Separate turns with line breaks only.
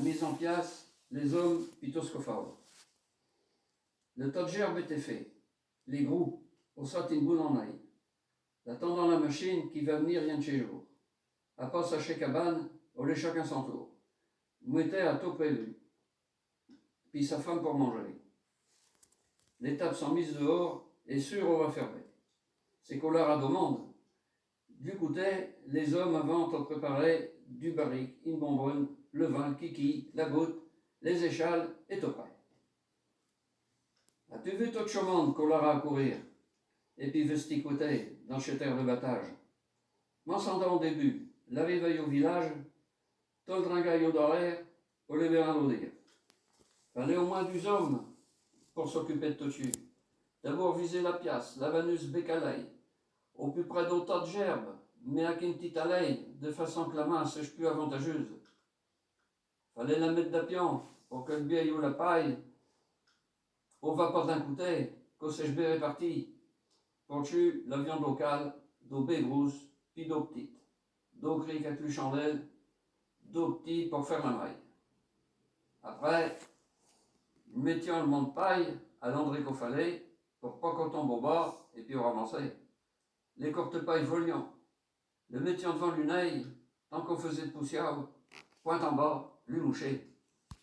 mise en pièce, les hommes pitoscophores. Le tas de gerbes était fait, les groux, au satin bout en aille, attendant la machine qui va venir rien de chez jour. À passe à chez cabane, on les chacun son tour. Mouettait à tout prévu, puis sa femme pour manger. Les tables sont mises dehors, et sûr on va fermer. C'est qu'on leur a demande. Du côté, les hommes avant ont préparé du barrique, une bonbonne, le vin, le kiki, la goutte, les échelles et tout prêt. As-tu vu toute chomande qu'on leur a à courir? Et puis vesti côté, dans ce terre de battage. M'en au début, l'arrivée au village, tout le dringaille au d'horaire, pour les verres à dire. Fallait au moins 12 hommes pour s'occuper de tout dessus. D'abord viser la pièce, la Vanus Bécalaï, au plus près d'un tas de gerbes, mais avec une petite allée, de façon que la main sèche plus avantageuse. Fallait la mettre d'apion, pour que le biais ou la paille, on va pas d'un côté, qu'au sèche bien réparti. Pour dessus, la viande locale, d'eau baie grosse, puis d'eau petite. D'eau crique avec le chandelle, d'eau petite pour faire la maille. Après, nous mettions le mont de paille à l'endroit qu'il fallait, pour pas qu'on tombe au bas, et puis on ramassait. Les courtes pailles voliant, le mettions devant l'uneille, tant qu'on faisait de poussière, pointe en bas, lui moucher.